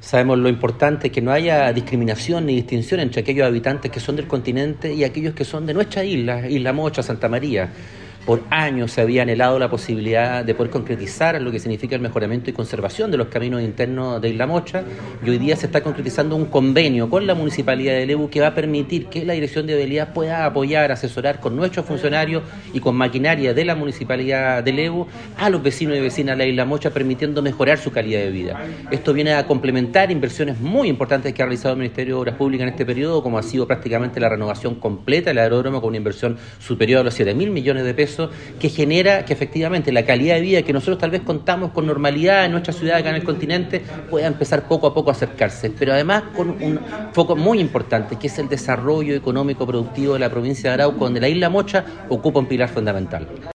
Sabemos lo importante que no haya discriminación ni distinción entre aquellos habitantes que son del continente y aquellos que son de nuestra Isla Mocha, Santa María. Por años se había anhelado la posibilidad de poder concretizar lo que significa el mejoramiento y conservación de los caminos internos de Isla Mocha, y hoy día se está concretizando un convenio con la Municipalidad de Lebu que va a permitir que la Dirección de Vialidad pueda apoyar, asesorar con nuestros funcionarios y con maquinaria de la Municipalidad de Lebu a los vecinos y vecinas de la Isla Mocha, permitiendo mejorar su calidad de vida. Esto viene a complementar inversiones muy importantes que ha realizado el Ministerio de Obras Públicas en este periodo, como ha sido prácticamente la renovación completa del aeródromo con una inversión superior a los 7.000 millones de pesos, que genera que efectivamente la calidad de vida que nosotros tal vez contamos con normalidad en nuestra ciudad acá en el continente pueda empezar poco a poco a acercarse, pero además con un foco muy importante, que es el desarrollo económico productivo de la provincia de Arauco, donde la Isla Mocha ocupa un pilar fundamental.